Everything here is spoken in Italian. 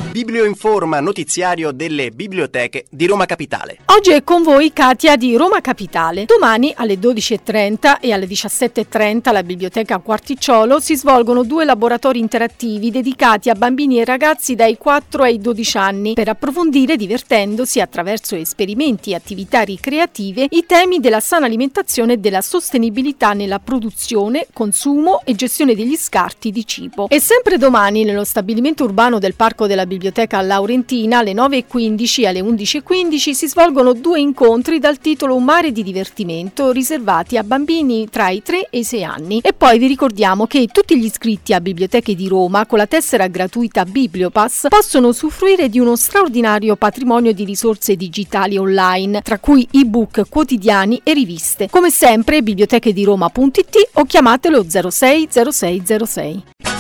Biblioinforma, notiziario delle biblioteche di Roma Capitale. Oggi è con voi Katia di Roma Capitale. Domani alle 12.30 e alle 17.30 alla Biblioteca Quarticciolo si svolgono 2 laboratori interattivi dedicati a bambini e ragazzi dai 4 ai 12 anni per approfondire, divertendosi attraverso esperimenti e attività ricreative, i temi della sana alimentazione e della sostenibilità nella produzione, consumo e gestione degli scarti di cibo. E sempre domani nello stabilimento urbano del Parco della Biblioteca Laurentina alle 9.15 e alle 11.15 si svolgono 2 incontri dal titolo Un mare di divertimento riservati a bambini tra i 3 e i 6 anni. E poi vi ricordiamo che tutti gli iscritti a Biblioteche di Roma con la tessera gratuita Bibliopass possono usufruire di uno straordinario patrimonio di risorse digitali online, tra cui ebook, quotidiani e riviste. Come sempre bibliotechediRoma.it o chiamatelo 06 0606.